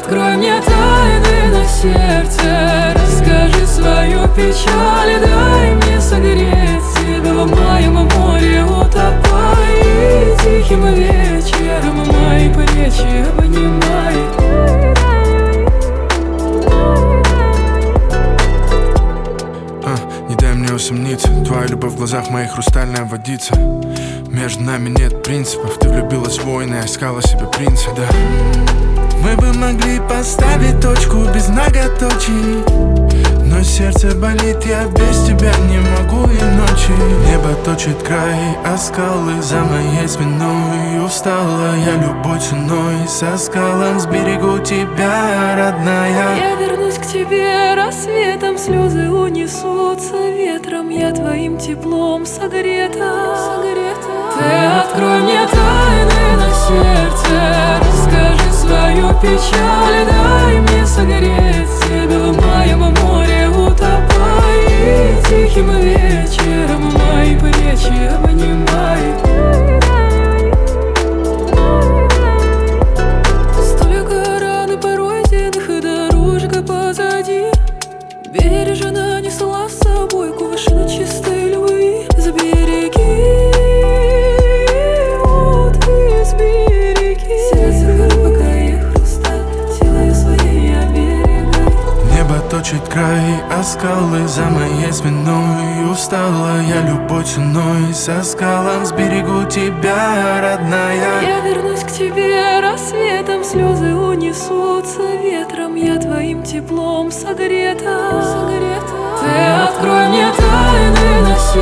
открой мне тайны на сердце, расскажи свою печаль, дай мне согреть тебя в моем море, утопай. И тихим вечером мои плечи обнимай. Не дай мне усомниться, твоя любовь в глазах моих хрустальная водица. Между нами нет принципов, ты влюбилась в воина, я искала себе принца, да. Мы бы могли поставить точку без многоточий, но сердце болит, я без тебя не могу и ночи. Небо точит край, а скалы за моей спиной. Устала я любой ценой, со скалом сберегу тебя, родная. Я вернусь к тебе рассветом, слезы унесутся ветром, я твоим теплом согрета. Ты открой мне тайны на сердце, расскажи свою печаль, дай мне согреть тебя в моем море, утопай. И тихим вечером мои плечи обнимай. Столько ран и пройденных, и дорожка позади, бережно несла с собой кувшин чистой любви. Забереги, вот и сбереги сердце глубокое хрусталь, силой своей оберегай. Небо точит край, а скалы за моей спиной. Устала я любой ценой, со скалом сберегу тебя, родная. Я вернусь к тебе рассветом, слезы унесутся ветром, я твоим теплом согрета. Ты открой мне тайны на сердце,